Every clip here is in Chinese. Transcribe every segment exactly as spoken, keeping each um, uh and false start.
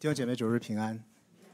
弟兄姐妹，主日平安。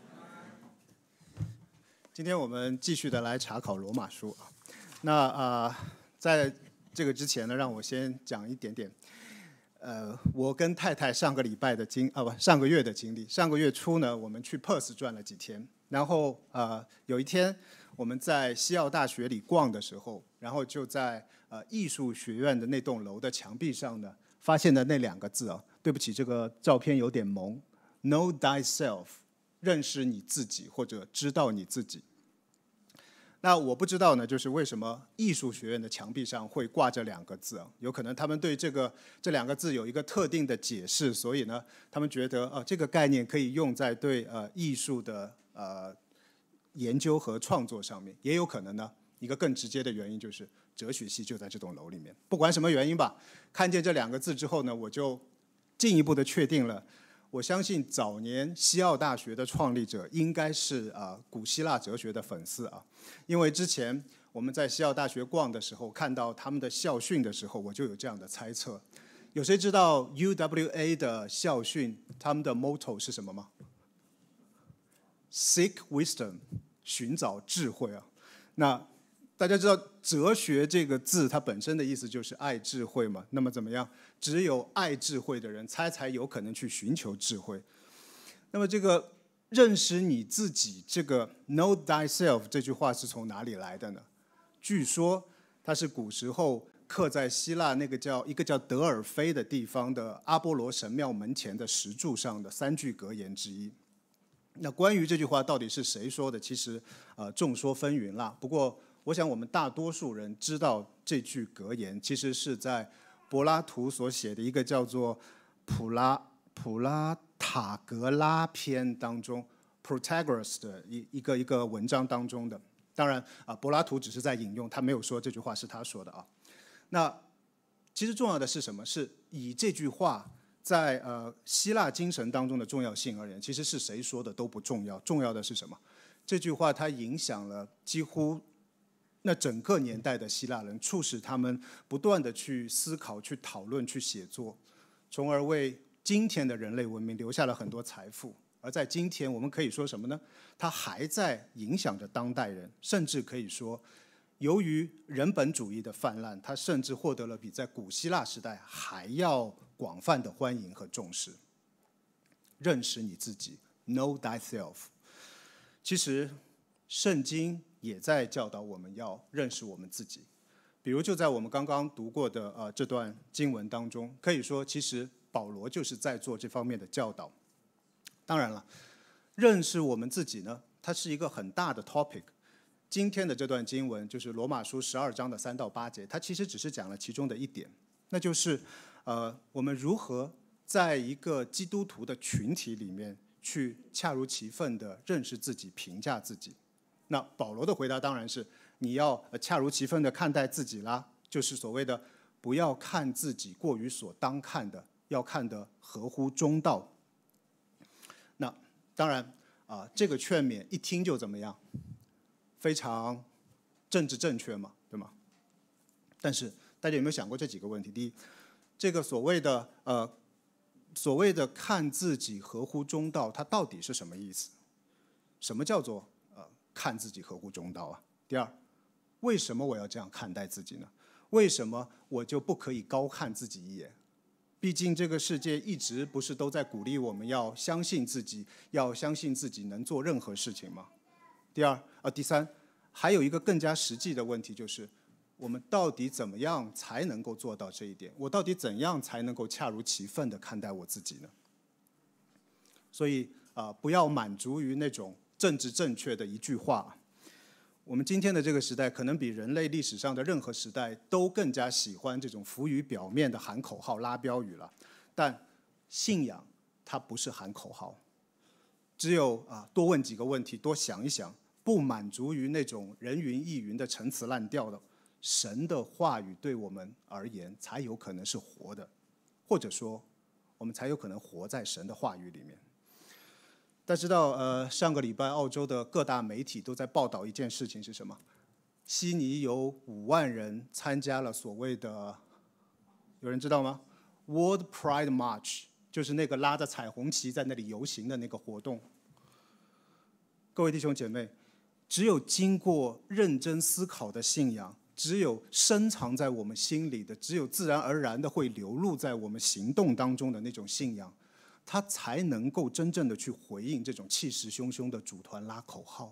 今天我们继续的来查考罗马书啊。那啊、呃，在这个之前呢，让我先讲一点点。呃，我跟太太上个礼拜的经啊不，上个月的经历。上个月初呢，我们去 Perth 转了几天，然后呃，有一天我们在西澳大学里逛的时候，然后就在呃艺术学院的那栋楼的墙壁上呢，发现了那两个字啊。对不起，这个照片有点蒙。Know thyself， 认识你自己或者知道你自己。那我不知道呢，就是为什么艺术学院的墙壁上会挂这两个字啊？有可能他们对这个这两个字有一个特定的解释，所以呢，他们觉得呃这个概念可以用在对呃艺术的呃研究和创作上面。也有可能呢，一个更直接的原因就是哲学系就在这栋楼里面。不管什么原因吧，看见这两个字之后呢，我就进一步的确定了。我相信早年西澳大学的创立者应该是啊、呃、古希腊哲学的粉丝啊，因为之前我们在西澳大学逛的时候，看到他们的校训的时候，我就有这样的猜测。有谁知道 U W A 的校训，他们的 motto 是什么吗 ？Seek wisdom， 寻找智慧啊。那大家知道哲学这个字，它本身的意思就是爱智慧嘛。那么怎么样？只有爱智慧的人，才才有可能去寻求智慧。那么这个认识你自己，这个 know thyself 这句话是从哪里来的呢？据说它是古时候刻在希腊那个叫一个叫德尔菲的地方的阿波罗神庙门前的石柱上的三句格言之一。那关于这句话到底是谁说的，其实呃众说纷纭啦。不过我想我们大多数人知道这句格言，其实是在柏拉图所写的一个叫做普拉普拉塔格拉篇当中 Protagoras 的一一个一个文章当中的。当然啊，柏拉图只是在引用，他没有说这句话是他说的啊。那其实重要的是什么？是以这句话在呃希腊精神当中的重要性而言，其实是谁说的都不重要，重要的是什么？这句话它影响了几乎那整个年代的希腊人，促使他们不断的去思考、去讨论、去写作，从而为今天的人类文明留下了很多财富。而在今天，我们可以说什么呢？它还在影响着当代人，甚至可以说，由于人本主义的泛滥，它甚至获得了比在古希腊时代还要广泛的欢迎和重视。认识你自己 ，Know thyself。其实，圣经也在教导我们要认识我们自己。比如就在我们刚刚读过的呃这段经文当中，可以说其实保罗就是在做这方面的教导。当然了，认识我们自己呢，它是一个很大的 topic。今天的这段经文就是罗马书十二章的三到八节，它其实只是讲了其中的一点，那就是呃我们如何在一个基督徒的群体里面去恰如其分的认识自己、评价自己。那保罗的回答当然是你要恰如其分的看待自己啦，就是所谓的不要看自己过于所当看的，要看得合乎中道。那当然啊、呃，这个劝勉一听就怎么样，非常政治正确嘛，对吗？但是大家有没有想过这几个问题？第一，这个所谓的呃所谓的看自己合乎中道，它到底是什么意思？什么叫做呃看自己合乎中道啊？第二，为什么我要这样看待自己呢？为什么我就不可以高看自己一眼？毕竟这个世界一直不是都在鼓励我们要相信自己，要相信自己能做任何事情吗？第二啊，第三，还有一个更加实际的问题，就是我们到底怎么样才能够做到这一点？我到底怎样才能够恰如其分地看待我自己呢？所以啊、呃，不要满足于那种政治正确的一句话。我们今天的这个时代，可能比人类历史上的任何时代都更加喜欢这种浮于表面的喊口号、拉标语了。但信仰它不是喊口号，只有啊多问几个问题，多想一想，不满足于那种人云亦云的陈词滥调的，神的话语对我们而言才有可能是活的，或者说我们才有可能活在神的话语里面。大家知道，呃，上个礼拜澳洲的各大媒体都在报道一件事情是什么？悉尼有五万人参加了所谓的，有人知道吗？World Pride March， 就是那个拉着彩虹旗在那里游行的那个活动。各位弟兄姐妹，只有经过认真思考的信仰，只有深藏在我们心里的，只有自然而然的会流露在我们行动当中的那种信仰，它才能够真正的去回应这种气势汹汹的组团拉口号。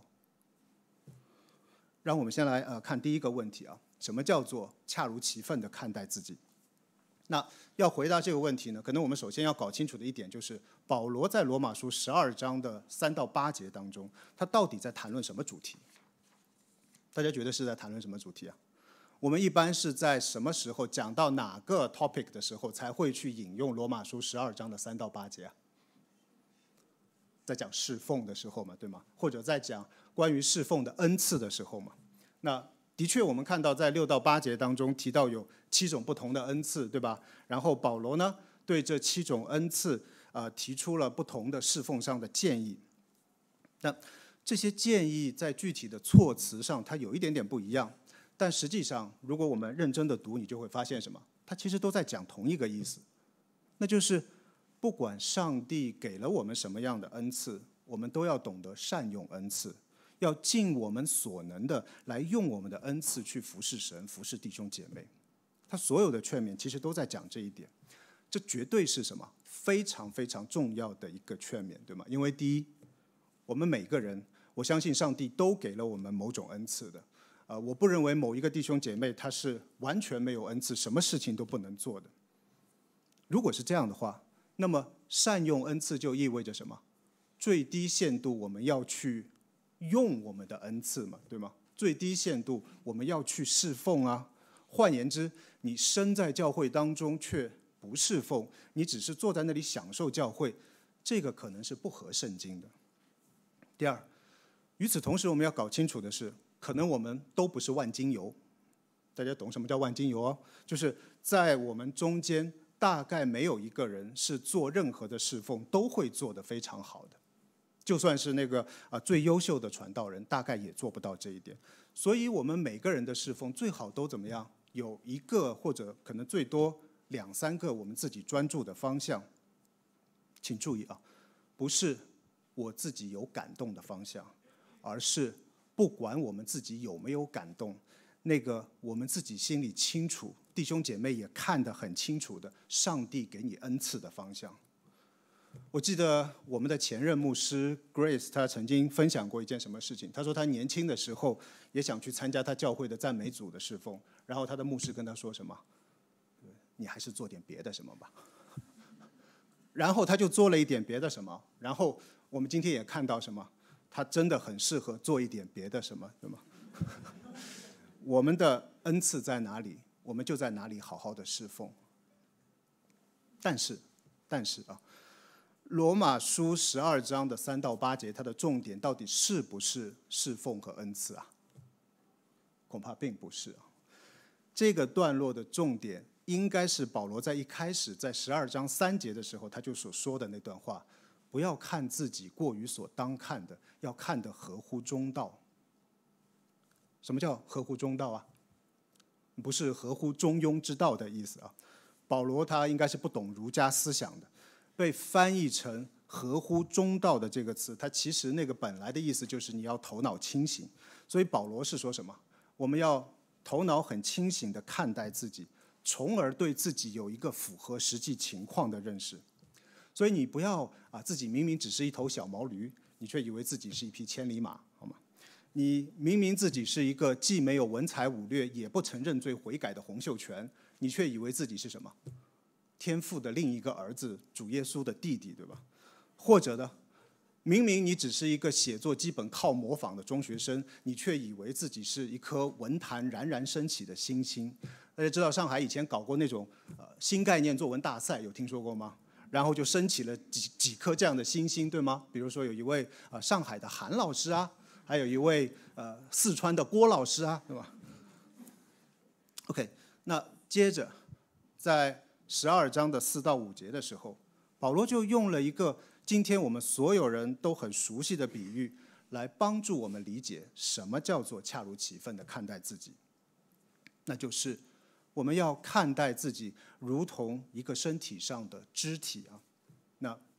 让我们先来呃看第一个问题啊，什么叫做恰如其分的看待自己？那要回答这个问题呢，可能我们首先要搞清楚的一点就是，保罗在罗马书十二章的三到八节当中，他到底在谈论什么主题？大家觉得是在谈论什么主题啊？我们一般是在什么时候讲到哪个 topic 的时候，才会去引用罗马书十二章的三到八节啊？在讲侍奉的时候嘛，对吗？或者在讲关于侍奉的恩赐的时候嘛？那的确，我们看到在六到八节当中提到有七种不同的恩赐，对吧？然后保罗呢，对这七种恩赐，呃，提出了不同的侍奉上的建议。那这些建议在具体的措辞上，它有一点点不一样，但实际上，如果我们认真的读，你就会发现什么？它其实都在讲同一个意思，那就是不管上帝给了我们什么样的恩赐，我们都要懂得善用恩赐。要尽我们所能的来用我们的恩赐去服侍神、服侍弟兄姐妹。他所有的劝勉其实都在讲这一点，这绝对是什么？非常非常重要的一个劝勉，对吗？因为第一，我们每个人，我相信上帝都给了我们某种恩赐的。呃，我不认为某一个弟兄姐妹他是完全没有恩赐，什么事情都不能做的。如果是这样的话，那么善用恩赐就意味着什么？最低限度我们要去用我们的恩赐嘛，对吗？最低限度我们要去侍奉啊。换言之，你身在教会当中却不侍奉，你只是坐在那里享受教会，这个可能是不合圣经的。第二，与此同时，我们要搞清楚的是，可能我们都不是万金油。大家懂什么叫万金油哦？就是在我们中间，大概没有一个人是做任何的侍奉都会做得非常好的。就算是那个啊最优秀的传道人，大概也做不到这一点。所以，我们每个人的侍奉最好都怎么样？有一个或者可能最多两三个我们自己专注的方向。请注意啊，不是我自己有感动的方向，而是不管我们自己有没有感动，那个我们自己心里清楚，弟兄姐妹也看得很清楚的，上帝给你恩赐的方向。我记得我们的前任牧师 Grace， 他曾经分享过一件什么事情。他说他年轻的时候也想去参加他教会的赞美组的侍奉，然后他的牧师跟他说什么？你还是做点别的什么吧。然后他就做了一点别的什么，然后我们今天也看到什么？他真的很适合做一点别的什么，对吗？我们的恩赐在哪里，我们就在哪里好好的侍奉。但是，但是啊。罗马书十二章的三到八节，它的重点到底是不是侍奉和恩赐啊？恐怕并不是啊。这个段落的重点应该是保罗在一开始在十二章三节的时候他就所说的那段话：不要看自己过于所当看的，要看得合乎中道。什么叫合乎中道啊？不是合乎中庸之道的意思啊。保罗他应该是不懂儒家思想的。被翻译成合乎中道的这个词，它其实那个本来的意思就是你要头脑清醒。所以保罗是说什么？我们要头脑很清醒地看待自己，从而对自己有一个符合实际情况的认识。所以你不要啊，自己明明只是一头小毛驴，你却以为自己是一匹千里马，好吗？你明明自己是一个既没有文才武略，也不曾认罪悔改的洪秀全，你却以为自己是什么？天父的另一个儿子，主耶稣的弟弟，对吧？或者呢，明明你只是一个写作基本靠模仿的中学生，你却以为自己是一颗文坛冉冉升起的新星。大家知道上海以前搞过那种呃新概念作文大赛，有听说过吗？然后就升起了几几颗这样的新星，对吗？比如说有一位呃上海的韩老师啊，还有一位呃四川的郭老师啊，对吧 ？OK， 那接着在十二章的四到五节的时候，保罗就用了一个今天我们所有人都很熟悉的比喻，来帮助我们理解什么叫做恰如其分的看待自己。那就是我们要看待自己如同一个身体上的肢体啊。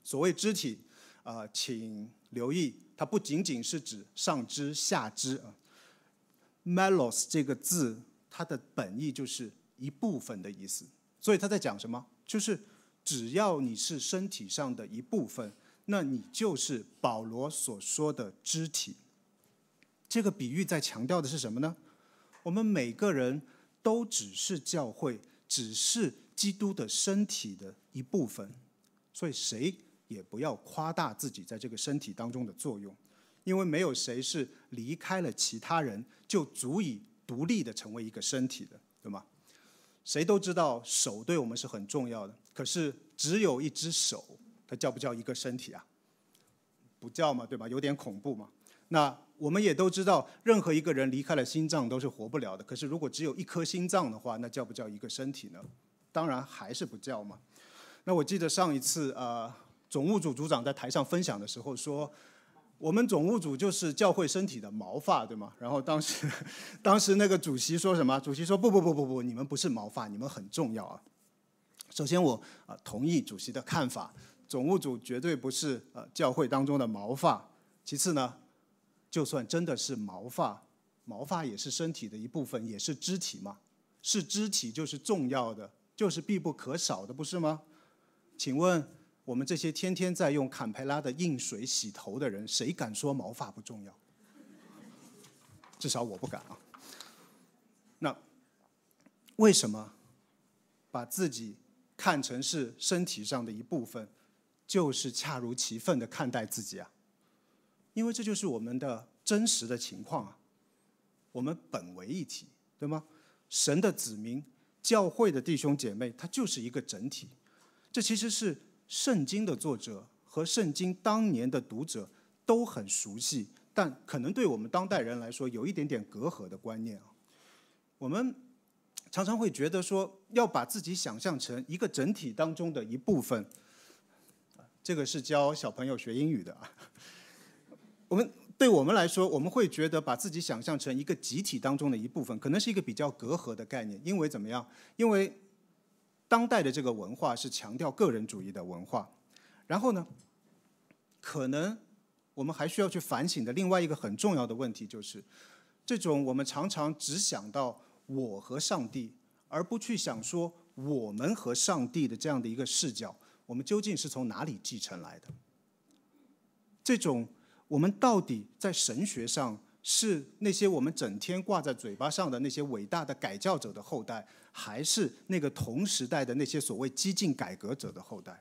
所谓肢体，啊、呃，请留意，它不仅仅是指上肢、下肢啊。melos 这个字，它的本意就是一部分的意思，所以他在讲什么？就是只要你是身体上的一部分，那你就是保罗所说的肢体。这个比喻在强调的是什么呢？我们每个人都只是教会，只是基督的身体的一部分，所以谁也不要夸大自己在这个身体当中的作用，因为没有谁是离开了其他人就足以独立的成为一个身体的，对吗？谁都知道手对我们是很重要的，可是只有一只手，它叫不叫一个身体啊？不叫嘛，对吧？有点恐怖嘛。那我们也都知道，任何一个人离开了心脏都是活不了的。可是如果只有一颗心脏的话，那叫不叫一个身体呢？当然还是不叫嘛。那我记得上一次呃，总务组组长在台上分享的时候说，我们总务组就是教会身体的毛发，对吗？然后当时当时那个主席说什么？主席说不不不不不，你们不是毛发，你们很重要啊。首先我呃同意主席的看法，总务组绝对不是呃教会当中的毛发。其次呢，就算真的是毛发，毛发也是身体的一部分，也是肢体嘛。是肢体就是重要的，就是必不可少的，不是吗？请问我们这些天天在用坎培拉的硬水洗头的人，谁敢说毛发不重要？至少我不敢啊。那为什么把自己看成是身体上的一部分，就是恰如其分的看待自己啊？因为这就是我们的真实的情况啊。我们本为一体，对吗？神的子民，教会的弟兄姐妹，它就是一个整体。这其实是圣经的作者和圣经当年的读者都很熟悉，但可能对我们当代人来说有一点点隔阂的观念啊。我们常常会觉得说，要把自己想象成一个整体当中的一部分。这个是教小朋友学英语的啊。我们对我们来说，我们会觉得把自己想象成一个集体当中的一部分，可能是一个比较隔阂的概念。因为怎么样？因为当代的这个文化是强调个人主义的文化。然后呢，可能我们还需要去反省的另外一个很重要的问题，就是这种我们常常只想到我和上帝，而不去想说我们和上帝的这样的一个视角，我们究竟是从哪里继承来的？这种我们到底在神学上是那些我们整天挂在嘴巴上的那些伟大的改教者的后代，还是那个同时代的那些所谓激进改革者的后代？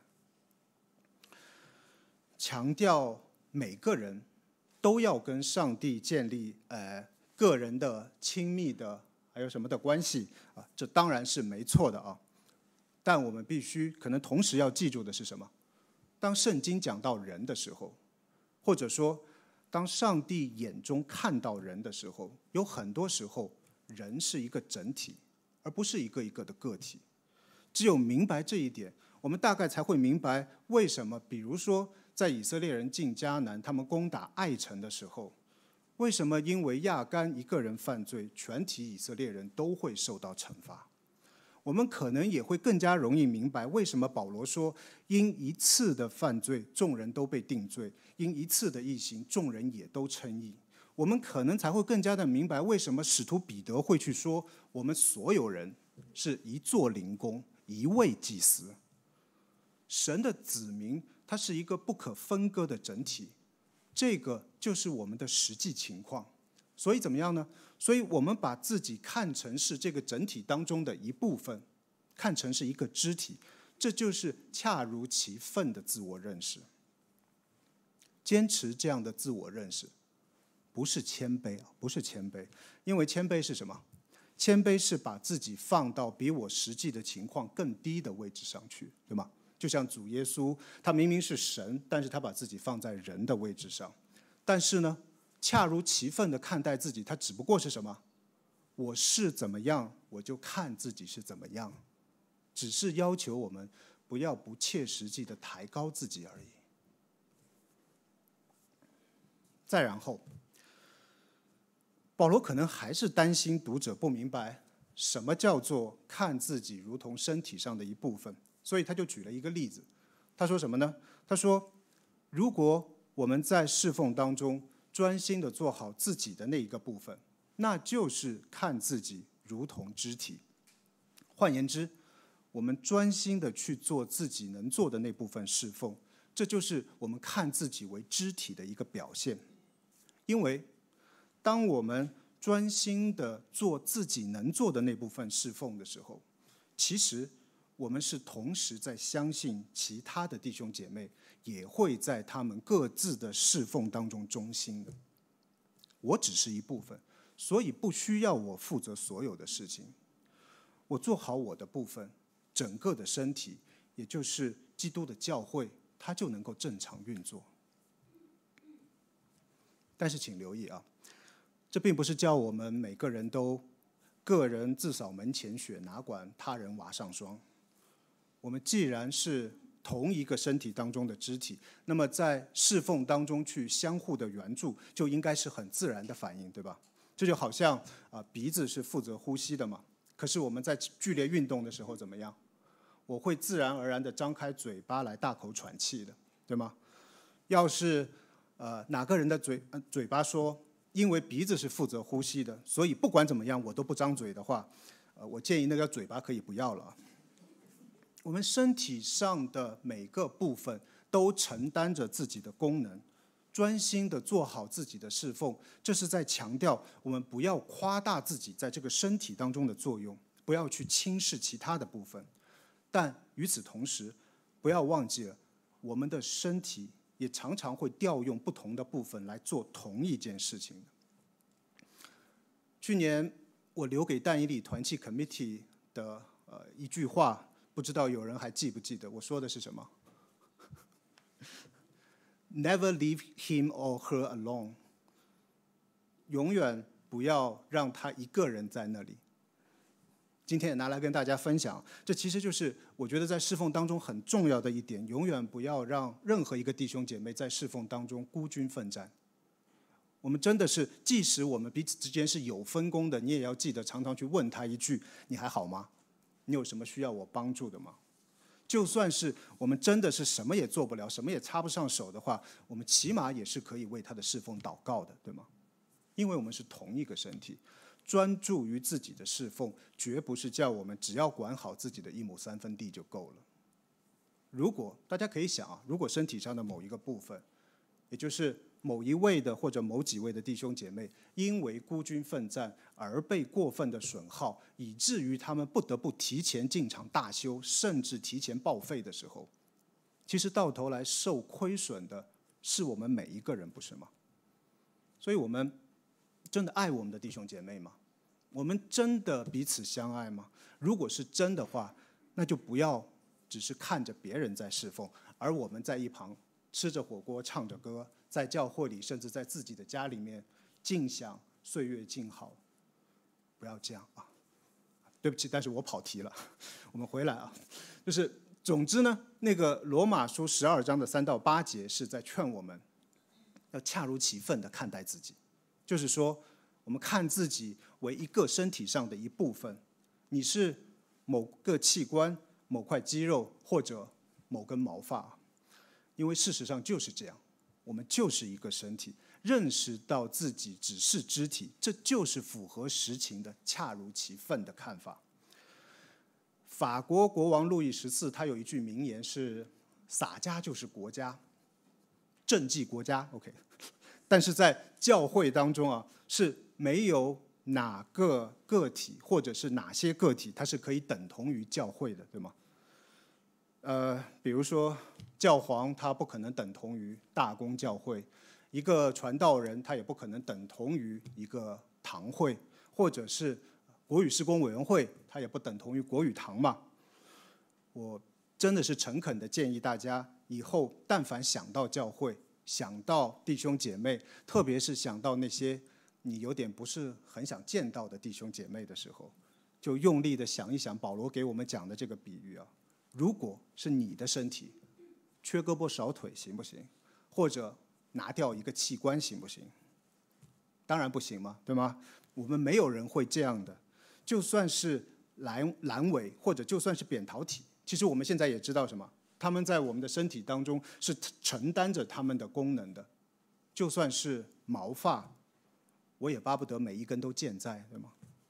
强调每个人都要跟上帝建立呃个人的亲密的还有什么的关系啊，这当然是没错的啊。但我们必须可能同时要记住的是什么？当圣经讲到人的时候，或者说当上帝眼中看到人的时候，有很多时候人是一个整体，而不是一个一个的个体。只有明白这一点，我们大概才会明白为什么比如说在以色列人进迦南，他们攻打爱城的时候，为什么因为亚干一个人犯罪，全体以色列人都会受到惩罚？我们可能也会更加容易明白为什么保罗说，因一次的犯罪，众人都被定罪；因一次的异行，众人也都称义。我们可能才会更加的明白为什么使徒彼得会去说，我们所有人是一座灵宫，一位祭司。神的子民，它是一个不可分割的整体，这个就是我们的实际情况。所以怎么样呢？所以我们把自己看成是这个整体当中的一部分，看成是一个肢体，这就是恰如其分的自我认识。坚持这样的自我认识，不是谦卑啊，不是谦卑，因为谦卑是什么？谦卑是把自己放到比我实际的情况更低的位置上去，对吗？就像主耶稣，他明明是神，但是他把自己放在人的位置上。但是呢，恰如其分的看待自己，他只不过是什么？我是怎么样，我就看自己是怎么样，只是要求我们不要不切实际的抬高自己而已。再然后，保罗可能还是担心读者不明白什么叫做看自己如同身体上的一部分，所以他就举了一个例子。 他说什么呢？他说，如果我们在侍奉当中专心的做好自己的那一个部分，那就是看自己如同肢体。换言之，我们专心的去做自己能做的那部分侍奉，这就是我们看自己为肢体的一个表现。因为当我们专心的做自己能做的那部分侍奉的时候，其实我们是同时在相信其他的弟兄姐妹也会在他们各自的侍奉当中忠心的。我只是一部分，所以不需要我负责所有的事情。我做好我的部分，整个的身体，也就是基督的教会，它就能够正常运作。但是请留意啊，这并不是叫我们每个人都个人自扫门前雪，哪管他人瓦上霜。我们既然是同一个身体当中的肢体，那么在侍奉当中去相互的援助，就应该是很自然的反应，对吧？这就好像啊，鼻子是负责呼吸的嘛，可是我们在剧烈运动的时候怎么样？我会自然而然的张开嘴巴来大口喘气的，对吗？要是呃哪个人的嘴、呃、嘴巴说，因为鼻子是负责呼吸的，所以不管怎么样我都不张嘴的话，呃，我建议那个嘴巴可以不要了。我们身体上的每个部分都承担着自己的功能，专心的做好自己的侍奉，这是在强调我们不要夸大自己在这个身体当中的作用，不要去轻视其他的部分。但与此同时，不要忘记了，我们的身体也常常会调用不同的部分来做同一件事情的。去年我留给但以理团契 committee 的呃一句话，不知道有人还记不记得？我说的是什么？ Never leave him or her alone， 永远不要让他一个人在那里。今天也拿来跟大家分享，这其实就是我觉得在侍奉当中很重要的一点，永远不要让任何一个弟兄姐妹在侍奉当中孤军奋战。我们真的是，即使我们彼此之间是有分工的，你也要记得常常去问他一句：你还好吗？你有什么需要我帮助的吗？就算是我们真的是什么也做不了，什么也插不上手的话，我们起码也是可以为他的侍奉祷告的，对吗？因为我们是同一个身体，专注于自己的侍奉，绝不是叫我们只要管好自己的一亩三分地就够了。如果大家可以想啊，如果身体上的某一个部分，也就是某一位的或者某几位的弟兄姐妹，因为孤军奋战而被过分的损耗，以至于他们不得不提前进场大修，甚至提前报废的时候，其实到头来受亏损的是我们每一个人，不是吗？所以我们真的爱我们的弟兄姐妹吗？我们真的彼此相爱吗？如果是真的话，那就不要只是看着别人在侍奉，而我们在一旁吃着火锅唱着歌，在教会里甚至在自己的家里面尽享岁月静好。不要这样啊！对不起，但是我跑题了，我们回来啊。就是总之呢，那个罗马书十二章的三到八节是在劝我们要恰如其分的看待自己，就是说我们看自己为一个身体上的一部分，你是某个器官、某块肌肉或者某根毛发，因为事实上就是这样，我们就是一个身体，认识到自己只是肢体，这就是符合实情的恰如其分的看法。法国国王路易十四他有一句名言是洒家就是国家，政绩国家 OK， 但是在教会当中啊，是没有哪个个体或者是哪些个体它是可以等同于教会的，对吗？呃，比如说教皇他不可能等同于大公教会，一个传道人他也不可能等同于一个堂会，或者是国语事工委员会他也不等同于国语堂嘛。我真的是诚恳的建议大家，以后但凡想到教会，想到弟兄姐妹，特别是想到那些你有点不是很想见到的弟兄姐妹的时候，就用力的想一想保罗给我们讲的这个比喻啊。如果是你的身体缺胳膊少腿行不行？或者拿掉一个器官行不行？当然不行嘛，对吗？我们没有人会这样的。就算是阑阑尾或者就算是扁桃体，其实我们现在也知道什么？ 他们在我们的身体当中是承担着他们的功能的。就算是毛发，我也巴不得每一根都健在，对吗？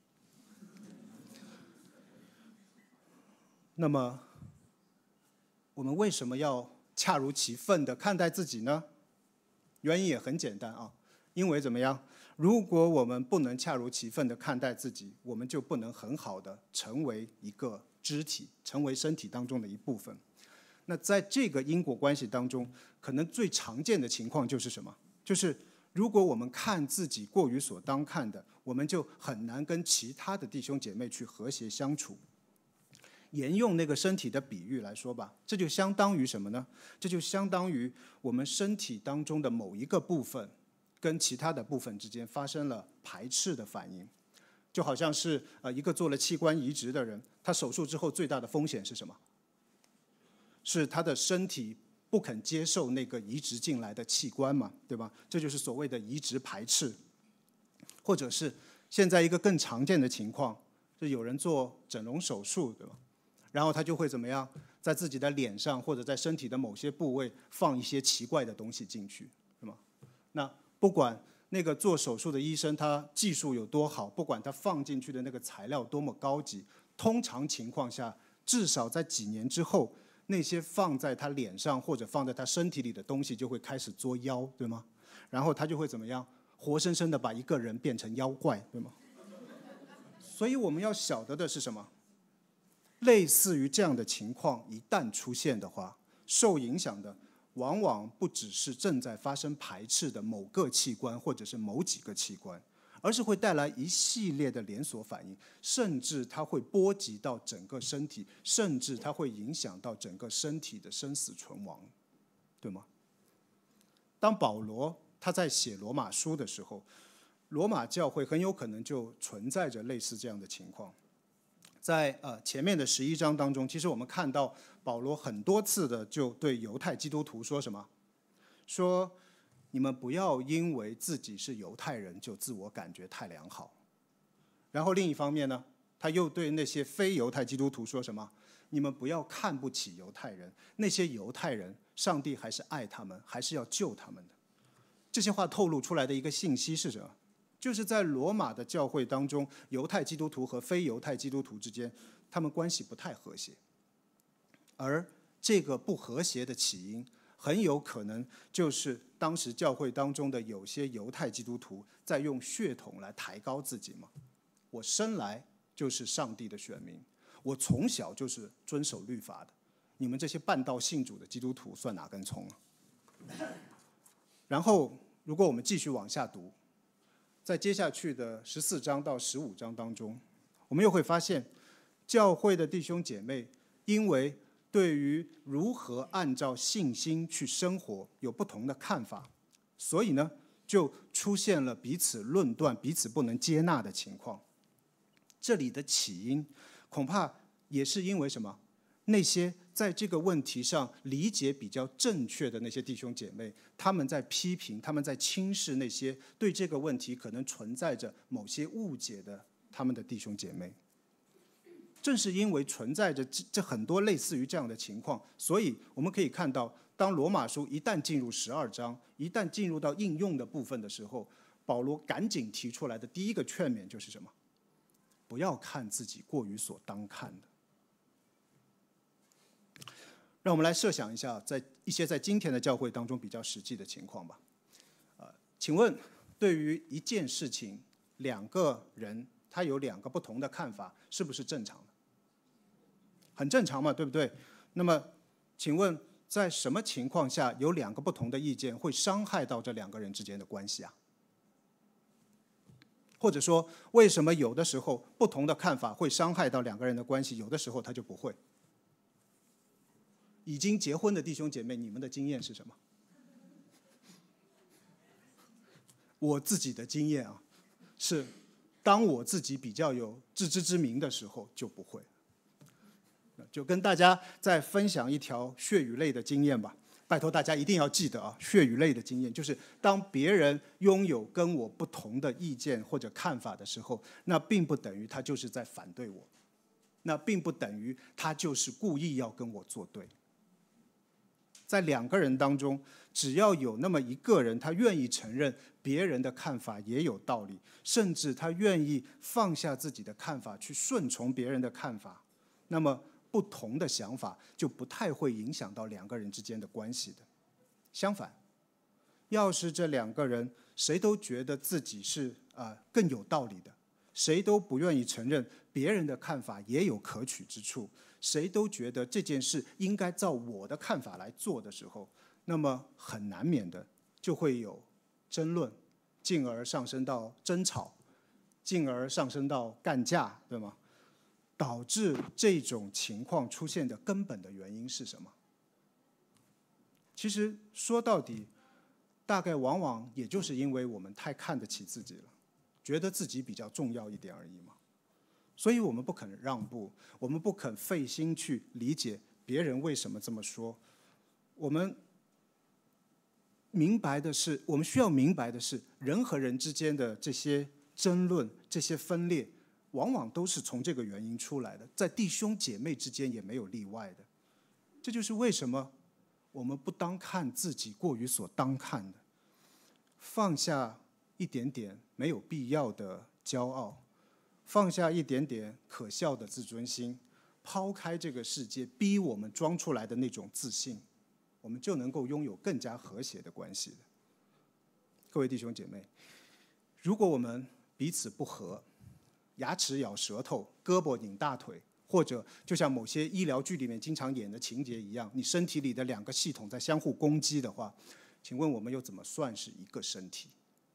那么，我们为什么要恰如其分地看待自己呢？原因也很简单啊，因为怎么样？如果我们不能恰如其分地看待自己，我们就不能很好地成为一个肢体，成为身体当中的一部分。那在这个因果关系当中，可能最常见的情况就是什么？就是如果我们看自己过于所当看的，我们就很难跟其他的弟兄姐妹去和谐相处。沿用那个身体的比喻来说吧，这就相当于什么呢？这就相当于我们身体当中的某一个部分跟其他的部分之间发生了排斥的反应，就好像是呃一个做了器官移植的人，他手术之后最大的风险是什么？是他的身体不肯接受那个移植进来的器官嘛，对吧？这就是所谓的移植排斥。或者是现在一个更常见的情况，是有人做整容手术，对吧？然后他就会怎么样，在自己的脸上或者在身体的某些部位放一些奇怪的东西进去，是吗？那不管那个做手术的医生他技术有多好，不管他放进去的那个材料多么高级，通常情况下，至少在几年之后，那些放在他脸上或者放在他身体里的东西就会开始作妖，对吗？然后他就会怎么样，活生生的把一个人变成妖怪，对吗？所以我们要晓得的是什么？类似于这样的情况一旦出现的话，受影响的往往不只是正在发生排斥的某个器官或者是某几个器官，而是会带来一系列的连锁反应，甚至它会波及到整个身体，甚至它会影响到整个身体的生死存亡，对吗？当保罗他在写罗马书的时候，罗马教会很有可能就存在着类似这样的情况。在呃前面的十一章当中，其实我们看到保罗很多次的就对犹太基督徒说什么？说你们不要因为自己是犹太人就自我感觉太良好。然后另一方面呢，他又对那些非犹太基督徒说什么？你们不要看不起犹太人，那些犹太人，上帝还是爱他们，还是要救他们的。这些话透露出来的一个信息是什么？就是在罗马的教会当中，犹太基督徒和非犹太基督徒之间，他们关系不太和谐。而这个不和谐的起因，很有可能就是当时教会当中的有些犹太基督徒在用血统来抬高自己嘛。我生来就是上帝的选民，我从小就是遵守律法的，你们这些半道信主的基督徒算哪根葱啊？然后，如果我们继续往下读，在接下去的十四章到十五章当中，我们又会发现，教会的弟兄姐妹因为对于如何按照信心去生活有不同的看法，所以呢，就出现了彼此论断、彼此不能接纳的情况。这里的起因，恐怕也是因为什么？那些在这个问题上理解比较正确的那些弟兄姐妹，他们在批评、他们在轻视那些对这个问题可能存在着某些误解的他们的弟兄姐妹。正是因为存在着这这很多类似于这样的情况，所以我们可以看到，当罗马书一旦进入十二章，一旦进入到应用的部分的时候，保罗赶紧提出来的第一个劝勉就是什么？不要看自己过于所当看的。让我们来设想一下，在一些在今天的教会当中比较实际的情况吧。呃，请问，对于一件事情，两个人他有两个不同的看法，是不是正常的？很正常嘛，对不对？那么，请问，在什么情况下有两个不同的意见会伤害到这两个人之间的关系啊？或者说，为什么有的时候不同的看法会伤害到两个人的关系，有的时候他就不会？已经结婚的弟兄姐妹，你们的经验是什么？我自己的经验啊，是当我自己比较有自知之明的时候就不会。就跟大家再分享一条血与泪的经验吧，拜托大家一定要记得啊，血与泪的经验就是当别人拥有跟我不同的意见或者看法的时候，那并不等于他就是在反对我，那并不等于他就是故意要跟我作对。 在两个人当中，只要有那么一个人，他愿意承认别人的看法也有道理，甚至他愿意放下自己的看法去顺从别人的看法，那么不同的想法就不太会影响到两个人之间的关系的。相反，要是这两个人谁都觉得自己是啊、呃、更有道理的，谁都不愿意承认别人的看法也有可取之处，谁都觉得这件事应该照我的看法来做的时候，那么很难免的就会有争论，进而上升到争吵，进而上升到干架，对吗？导致这种情况出现的根本的原因是什么？其实说到底，大概往往也就是因为我们太看得起自己了，觉得自己比较重要一点而已嘛。所以我们不肯让步，我们不肯费心去理解别人为什么这么说。我们明白的是，我们需要明白的是，人和人之间的这些争论、这些分裂，往往都是从这个原因出来的，在弟兄姐妹之间也没有例外的。这就是为什么我们不当看自己过于所当看的，放下一点点没有必要的骄傲，放下一点点可笑的自尊心，抛开这个世界逼我们装出来的那种自信，我们就能够拥有更加和谐的关系的。各位弟兄姐妹，如果我们彼此不和，牙齿咬舌头，胳膊拧大腿，或者就像某些医疗剧里面经常演的情节一样，你身体里的两个系统在相互攻击的话，请问我们又怎么算是一个身体？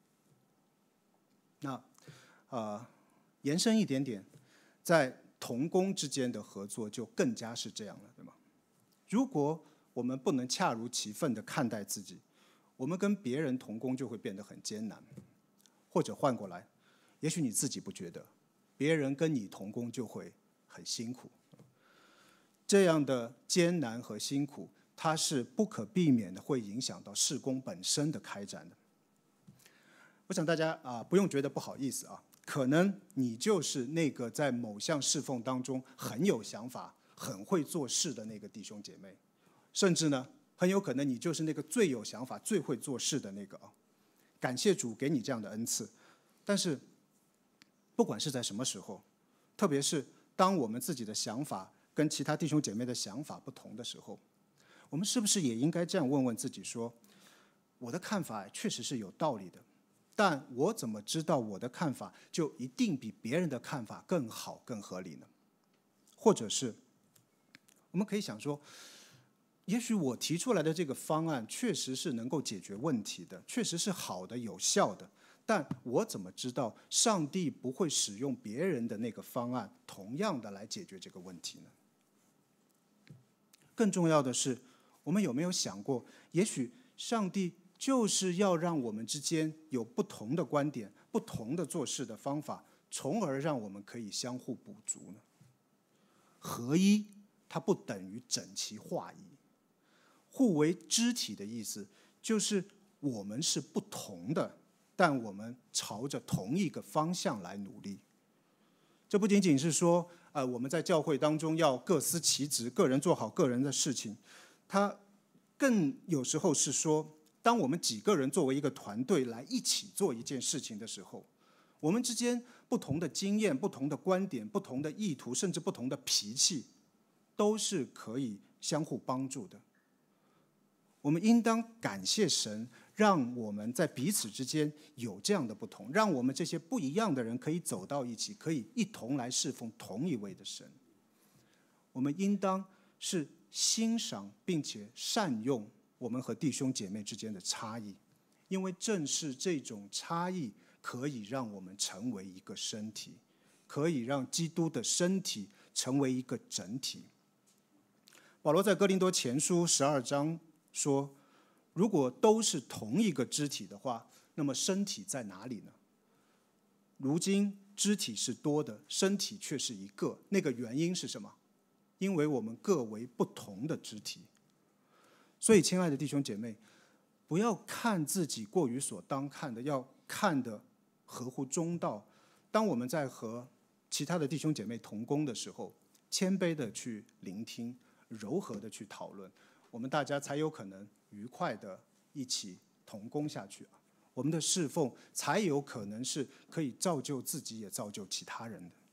那呃，延伸一点点，在同工之间的合作就更加是这样了，对吗？如果我们不能恰如其分地看待自己，我们跟别人同工就会变得很艰难。或者换过来，也许你自己不觉得，别人跟你同工就会很辛苦。这样的艰难和辛苦，它是不可避免的，会影响到事工本身的开展的。我想大家啊，不用觉得不好意思啊，可能你就是那个在某项侍奉当中很有想法、很会做事的那个弟兄姐妹，甚至呢，很有可能你就是那个最有想法、最会做事的那个啊。感谢主给你这样的恩赐，但是不管是在什么时候，特别是当我们自己的想法跟其他弟兄姐妹的想法不同的时候，我们是不是也应该这样问问自己说，我的看法确实是有道理的，但我怎么知道我的看法就一定比别人的看法更好、更合理呢？或者是我们可以想说，也许我提出来的这个方案确实是能够解决问题的，确实是好的、有效的，但我怎么知道上帝不会使用别人的那个方案同样的来解决这个问题呢？更重要的是，我们有没有想过，也许上帝就是要让我们之间有不同的观点、不同的做事的方法，从而让我们可以相互补足呢？合一，它不等于整齐划一。互为肢体的意思，就是我们是不同的，但我们朝着同一个方向来努力。这不仅仅是说，呃，我们在教会当中要各司其职，个人做好个人的事情，它更有时候是说，当我们几个人作为一个团队来一起做一件事情的时候，我们之间不同的经验、不同的观点、不同的意图，甚至不同的脾气，都是可以相互帮助的。我们应当感谢神，让我们在彼此之间有这样的不同，让我们这些不一样的人可以走到一起，可以一同来侍奉同一位的神。我们应当是欣赏并且善用我们和弟兄姐妹之间的差异，因为正是这种差异可以让我们成为一个身体，可以让基督的身体成为一个整体。保罗在哥林多前书十二章说，如果都是同一个肢体的话，那么身体在哪里呢？如今肢体是多的，身体却是一个，那个原因是什么？因为我们各为不同的肢体。所以亲爱的弟兄姐妹，不要看自己过于所当看的，要看得合乎中道。当我们在和其他的弟兄姐妹同工的时候，谦卑的去聆听，柔和的去讨论， 我们大家才有可能愉快的一起同工下去啊。我们的侍奉才有可能是可以造就自己，也造就其他人的。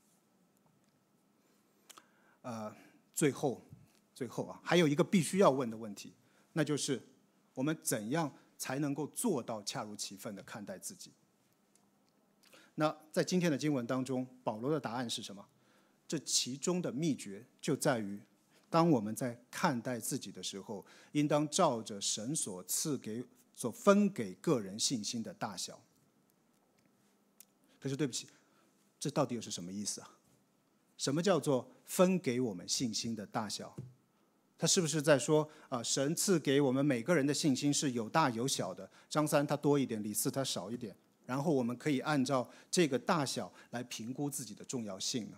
呃，最后，最后啊，还有一个必须要问的问题，那就是我们怎样才能够做到恰如其分的看待自己？那在今天的经文当中，保罗的答案是什么？这其中的秘诀就在于，当我们在看待自己的时候，应当照着神所赐给、所分给个人信心的大小。可是对不起，这到底又是什么意思啊？什么叫做分给我们信心的大小？他是不是在说啊、呃，神赐给我们每个人的信心是有大有小的？张三他多一点，李四他少一点，然后我们可以按照这个大小来评估自己的重要性呢？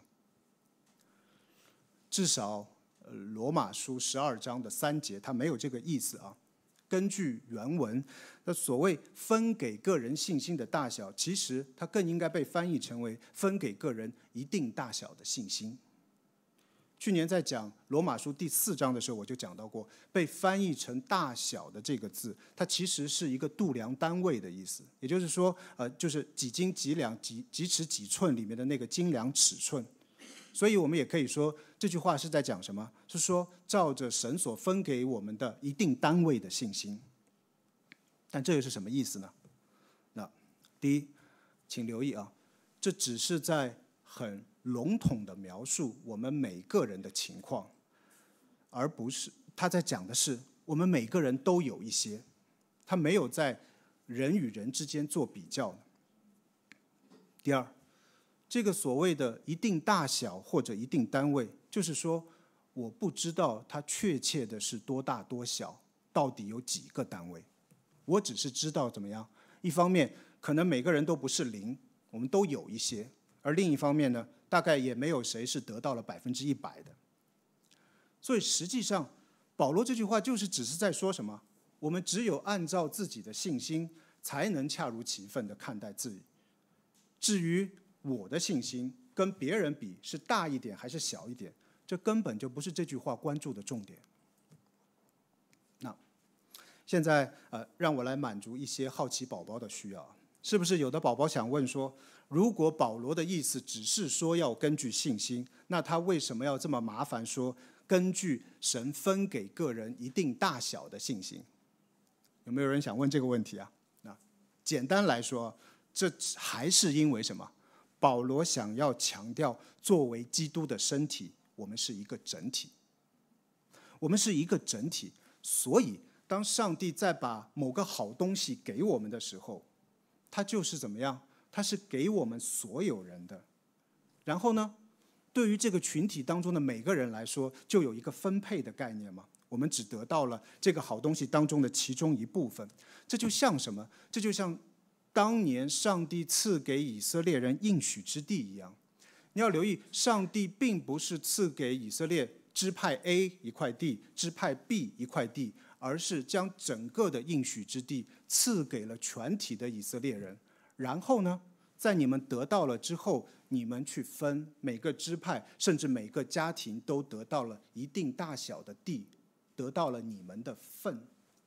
至少，呃，罗马书十二章的三节，它没有这个意思啊。根据原文，那所谓分给个人信心的大小，其实它更应该被翻译成为分给个人一定大小的信心。去年在讲罗马书第四章的时候，我就讲到过，被翻译成大小的这个字，它其实是一个度量单位的意思，也就是说，呃，就是几斤几两、几几尺几寸里面的那个斤两尺寸。所以我们也可以说，这句话是在讲什么？是说照着神所分给我们的一定单位的信心。但这又是什么意思呢？那第一，请留意啊，这只是在很笼统的描述我们每个人的情况，而不是他在讲的是我们每个人都有一些，他没有在人与人之间做比较。第二，这个所谓的一定大小或者一定单位，就是说我不知道它确切的是多大多小，到底有几个单位，我只是知道怎么样。一方面可能每个人都不是零，我们都有一些，而另一方面呢，大概也没有谁是得到了百分之一百的。所以实际上保罗这句话就是只是在说什么？我们只有按照自己的信心，才能恰如其分地看待自己。至于我的信心跟别人比是大一点还是小一点，这根本就不是这句话关注的重点。那现在呃，让我来满足一些好奇宝宝的需要。是不是有的宝宝想问说，如果保罗的意思只是说要根据信心，那他为什么要这么麻烦说根据神分给个人一定大小的信心？有没有人想问这个问题啊？那简单来说，这还是因为什么？保罗想要强调，作为基督的身体，我们是一个整体。我们是一个整体，所以当上帝在把某个好东西给我们的时候，他就是怎么样？他是给我们所有人的。然后呢，对于这个群体当中的每个人来说，就有一个分配的概念嘛。我们只得到了这个好东西当中的其中一部分。这就像什么？这就像当年上帝赐给以色列人应许之地一样。你要留意，上帝并不是赐给以色列支派 A 一块地，支派 B 一块地，而是将整个的应许之地赐给了全体的以色列人。然后呢，在你们得到了之后，你们去分，每个支派甚至每个家庭都得到了一定大小的地，得到了你们的份。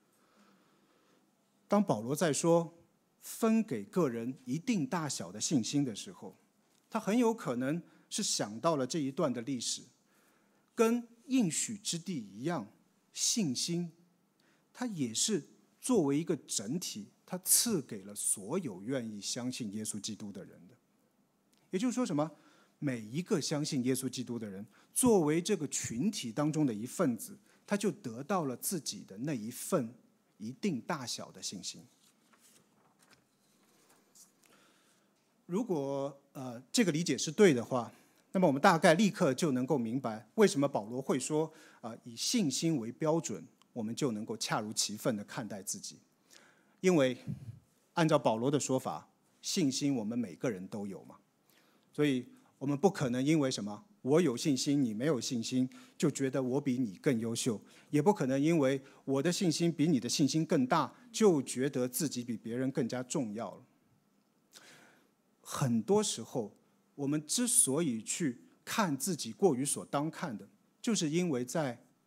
当保罗在说分给个人一定大小的信心的时候，他很有可能是想到了这一段的历史。跟应许之地一样，信心它也是作为一个整体，它赐给了所有愿意相信耶稣基督的人的。也就是说什么？每一个相信耶稣基督的人，作为这个群体当中的一份子，他就得到了自己的那一份一定大小的信心。如果呃这个理解是对的话，那么我们大概立刻就能够明白，为什么保罗会说啊、呃、以信心为标准，我们就能够恰如其分地看待自己。因为按照保罗的说法，信心我们每个人都有嘛，所以我们不可能因为什么我有信心你没有信心就觉得我比你更优秀，也不可能因为我的信心比你的信心更大就觉得自己比别人更加重要了。很多时候我们之所以去看自己过于所当看的，就是因为在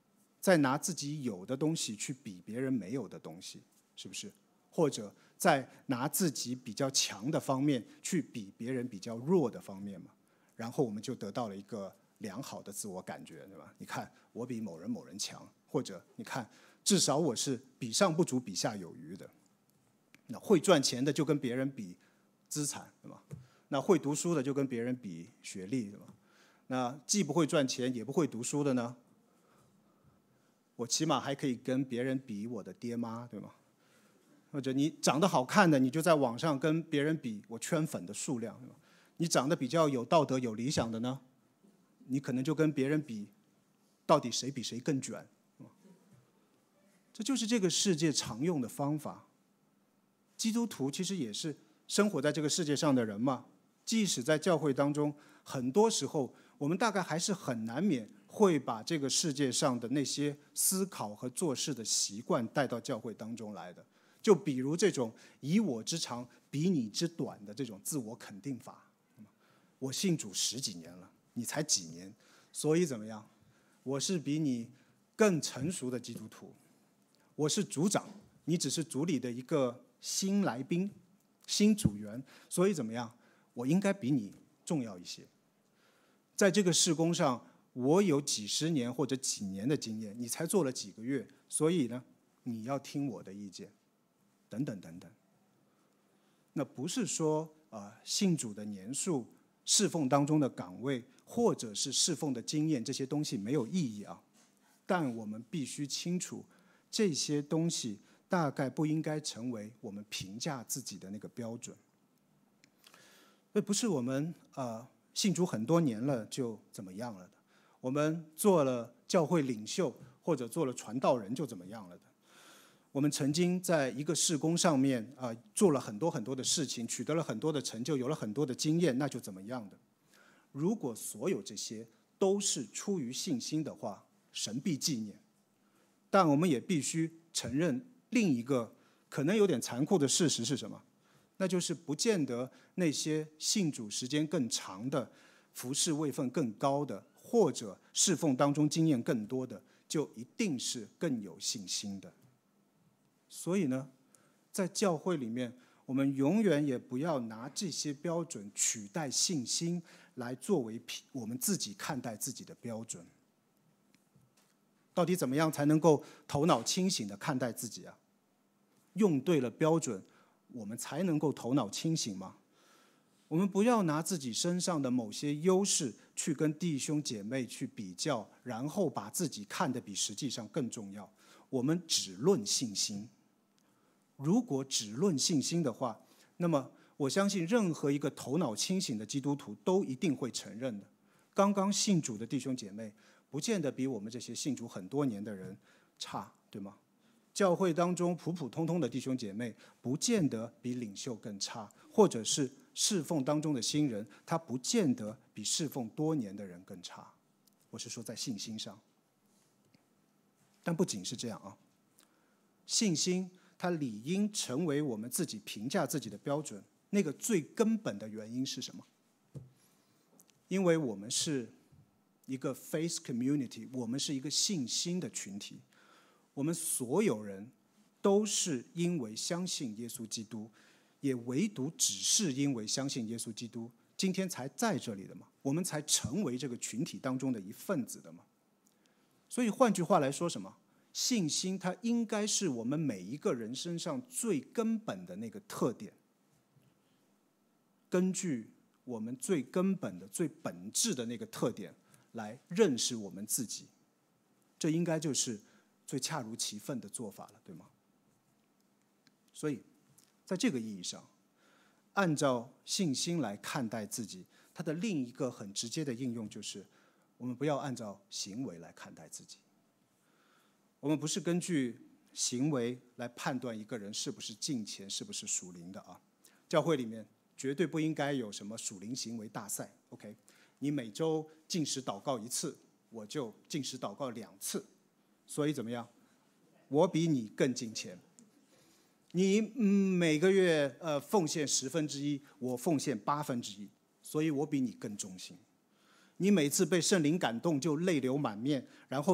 在拿自己有的东西去比别人没有的东西，是不是？或者在拿自己比较强的方面去比别人比较弱的方面嘛？然后我们就得到了一个良好的自我感觉，对吧？你看我比某人某人强，或者你看至少我是比上不足，比下有余的。那会赚钱的就跟别人比资产，对吧？那会读书的就跟别人比学历，对吧？那既不会赚钱也不会读书的呢，我起码还可以跟别人比我的爹妈，对吗？或者你长得好看的，你就在网上跟别人比我圈粉的数量，对吧？你长得比较有道德有理想的呢，你可能就跟别人比，到底谁比谁更卷。这就是这个世界常用的方法。基督徒其实也是生活在这个世界上的人嘛，即使在教会当中，很多时候我们大概还是很难免会把这个世界上的那些思考和做事的习惯带到教会当中来的。就比如这种以我之长比你之短的这种自我肯定法。我信主十几年了，你才几年，所以怎么样？我是比你更成熟的基督徒，我是组长，你只是组里的一个新来宾、新组员，所以怎么样？我应该比你重要一些。在这个事工上，我有几十年或者几年的经验，你才做了几个月，所以呢，你要听我的意见，等等等等。那不是说啊、呃，信主的年数、侍奉当中的岗位，或者是侍奉的经验，这些东西没有意义啊。但我们必须清楚，这些东西大概不应该成为我们评价自己的那个标准。这不是我们呃信主很多年了就怎么样了的，我们做了教会领袖或者做了传道人就怎么样了的。我们曾经在一个事工上面啊、呃、做了很多很多的事情，取得了很多的成就，有了很多的经验，那就怎么样的？如果所有这些都是出于信心的话，神必纪念。但我们也必须承认另一个可能有点残酷的事实是什么？那就是不见得那些信主时间更长的、服事位分更高的，或者侍奉当中经验更多的，就一定是更有信心的。所以呢，在教会里面，我们永远也不要拿这些标准取代信心，来作为我们自己看待自己的标准。到底怎么样才能够头脑清醒地看待自己啊？用对了标准，我们才能够头脑清醒吗？我们不要拿自己身上的某些优势去跟弟兄姐妹去比较，然后把自己看得比实际上更重要。我们只论信心。如果只论信心的话，那么我相信任何一个头脑清醒的基督徒都一定会承认的。刚刚信主的弟兄姐妹，不见得比我们这些信主很多年的人差，对吗？教会当中普普通通的弟兄姐妹，不见得比领袖更差，或者是侍奉当中的新人，他不见得比侍奉多年的人更差。我是说在信心上。但不仅是这样啊，信心它理应成为我们自己评价自己的标准。那个最根本的原因是什么？因为我们是一个 faith community， 我们是一个信心的群体。我们所有人都是因为相信耶稣基督，也唯独只是因为相信耶稣基督，今天才在这里的嘛，我们才成为这个群体当中的一份子的嘛。所以换句话来说，什么？信心它应该是我们每一个人身上最根本的那个特点。根据我们最根本的、最本质的那个特点来认识我们自己，这应该就是最恰如其分的做法了，对吗？所以，在这个意义上，按照信心来看待自己，它的另一个很直接的应用就是，我们不要按照行为来看待自己。我们不是根据行为来判断一个人是不是敬虔、是不是属灵的啊。教会里面绝对不应该有什么属灵行为大赛。OK， 你每周禁食祷告一次，我就禁食祷告两次，所以怎么样？我比你更敬虔。你、嗯、每个月呃奉献十分之一，我奉献八分之一，所以我比你更忠心。你每次被圣灵感动就泪流满面，然后呢，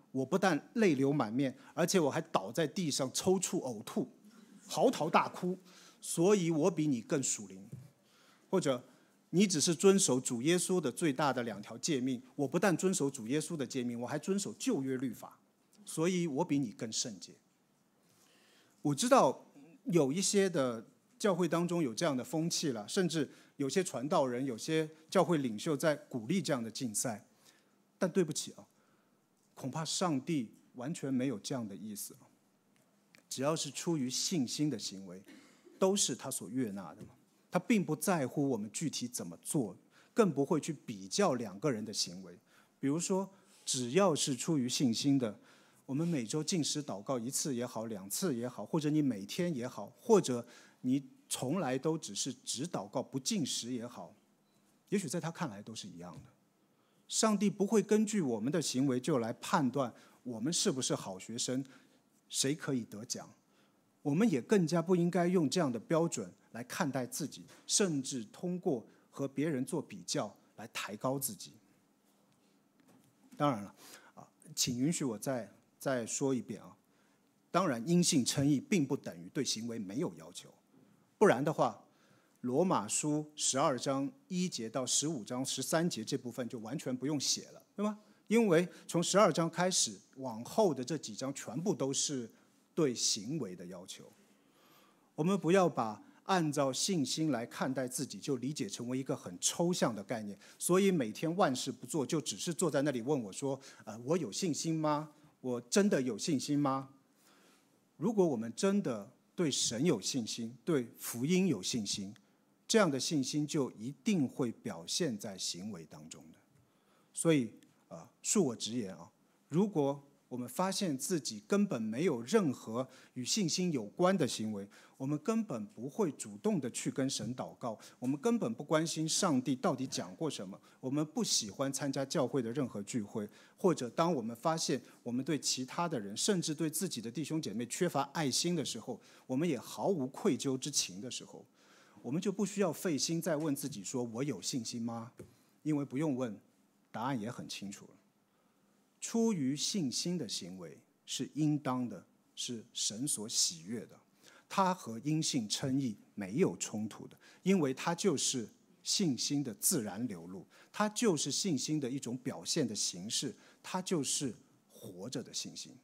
我不但泪流满面，而且我还倒在地上抽搐呕吐，嚎啕大哭，所以我比你更属灵。或者你只是遵守主耶稣的最大的两条诫命，我不但遵守主耶稣的诫命，我还遵守旧约律法，所以我比你更圣洁。我知道有一些的教会当中有这样的风气了，甚至有些传道人、有些教会领袖在鼓励这样的竞赛，但对不起啊，恐怕上帝完全没有这样的意思。只要是出于信心的行为，都是他所悦纳的嘛。他并不在乎我们具体怎么做，更不会去比较两个人的行为。比如说，只要是出于信心的，我们每周禁食祷告一次也好，两次也好，或者你每天也好，或者你从来都只是只祷告不禁食也好，也许在他看来都是一样的。上帝不会根据我们的行为就来判断我们是不是好学生，谁可以得奖。我们也更加不应该用这样的标准来看待自己，甚至通过和别人做比较来抬高自己。当然了，啊，请允许我再再说一遍啊。当然，因信称义并不等于对行为没有要求，不然的话，罗马书十二章一节到十五章十三节这部分就完全不用写了，对吗？因为从十二章开始往后的这几章全部都是对行为的要求。我们不要把按照信心来看待自己就理解成为一个很抽象的概念，所以每天万事不做，就只是坐在那里问我说，呃，我有信心吗？我真的有信心吗？如果我们真的对神有信心，对福音有信心，这样的信心就一定会表现在行为当中的。所以呃，恕我直言啊，如果我们发现自己根本没有任何与信心有关的行为，我们根本不会主动的去跟神祷告，我们根本不关心上帝到底讲过什么，我们不喜欢参加教会的任何聚会，或者当我们发现我们对其他的人，甚至对自己的弟兄姐妹缺乏爱心的时候，我们也毫无愧疚之情的时候，我们就不需要费心再问自己说，我有信心吗？因为不用问，答案也很清楚了。出于信心的行为是应当的，是神所喜悦的，它和因信称义没有冲突的，因为它就是信心的自然流露，它就是信心的一种表现的形式，它就是活着的信心。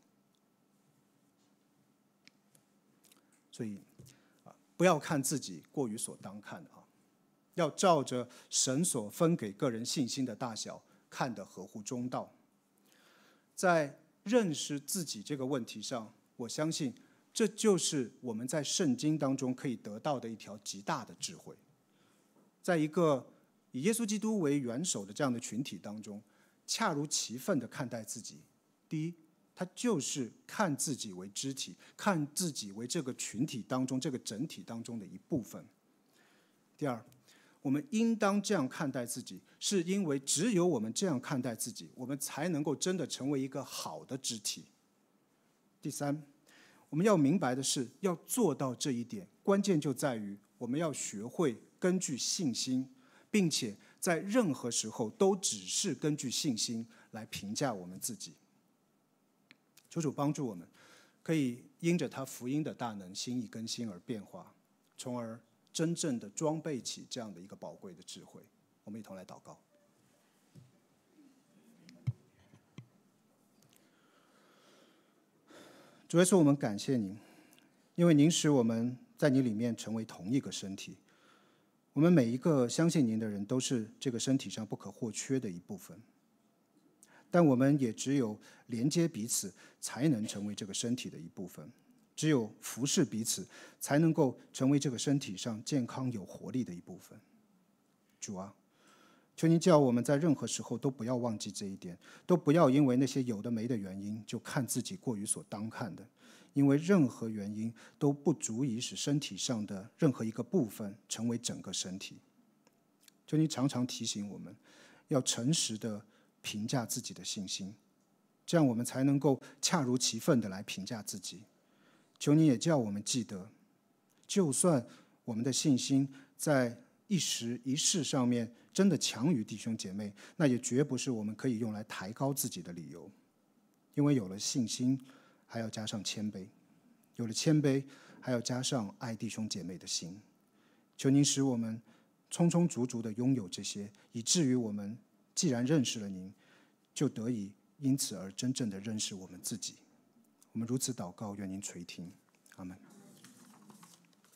所以不要看自己过于所当看的啊，要照着神所分给个人信心的大小看得合乎中道。在认识自己这个问题上，我相信这就是我们在圣经当中可以得到的一条极大的智慧。在一个以耶稣基督为元首的这样的群体当中，恰如其分地看待自己。第一，他就是看自己为肢体，看自己为这个群体当中、这个整体当中的一部分。第二，我们应当这样看待自己，是因为只有我们这样看待自己，我们才能够真的成为一个好的肢体。第三，我们要明白的是，要做到这一点，关键就在于我们要学会根据信心，并且在任何时候都只是根据信心来评价我们自己。求主帮助我们，可以因着他福音的大能，心意更新而变化，从而真正的装备起这样的一个宝贵的智慧。我们一同来祷告。主耶稣，我们感谢您，因为您使我们在你里面成为同一个身体。我们每一个相信您的人都是这个身体上不可或缺的一部分，但我们也只有连接彼此，才能成为这个身体的一部分。只有服侍彼此，才能够成为这个身体上健康有活力的一部分。主啊，求你叫我们在任何时候都不要忘记这一点，都不要因为那些有的没的原因就看自己过于所当看的，因为任何原因都不足以使身体上的任何一个部分成为整个身体。求你常常提醒我们，要诚实的评价自己的信心，这样我们才能够恰如其分的来评价自己。求你也叫我们记得，就算我们的信心在一时一事上面真的强于弟兄姐妹，那也绝不是我们可以用来抬高自己的理由。 因为有了信心，还要加上谦卑；有了谦卑，还要加上爱弟兄姐妹的心。求您使我们充充足足的拥有这些，以至于我们既然认识了您，就得以因此而真正的认识我们自己。我们如此祷告，愿您垂听，阿们。